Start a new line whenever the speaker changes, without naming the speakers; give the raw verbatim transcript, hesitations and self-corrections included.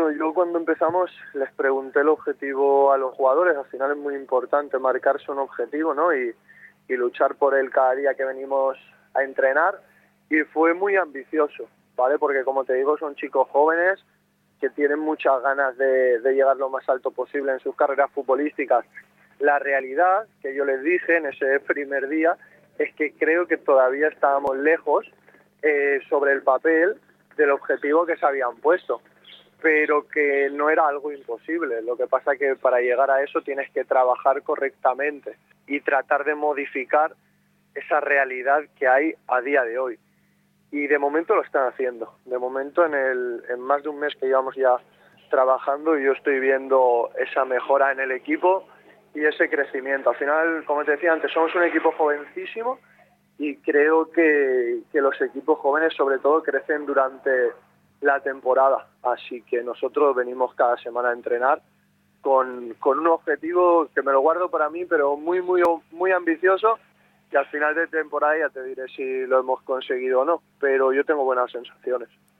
Bueno, yo cuando empezamos les pregunté el objetivo a los jugadores. Al final es muy importante marcarse un objetivo, ¿no? Y, y luchar por él cada día que venimos a entrenar. Y fue muy ambicioso, ¿vale? Porque como te digo, son chicos jóvenes que tienen muchas ganas de, de llegar lo más alto posible en sus carreras futbolísticas. La realidad, que yo les dije en ese primer día, es que creo que todavía estábamos lejos eh, sobre el papel del objetivo que se habían puesto, pero que no era algo imposible. Lo que pasa es que para llegar a eso tienes que trabajar correctamente y tratar de modificar esa realidad que hay a día de hoy. Y de momento lo están haciendo. De momento, en, el, en más de un mes que llevamos ya trabajando, yo estoy viendo esa mejora en el equipo y ese crecimiento. Al final, como te decía antes, somos un equipo jovencísimo y creo que, que los equipos jóvenes sobre todo crecen durante la temporada. Así que nosotros venimos cada semana a entrenar con, con un objetivo que me lo guardo para mí, pero muy, muy, muy ambicioso, y al final de temporada ya te diré si lo hemos conseguido o no, pero yo tengo buenas sensaciones.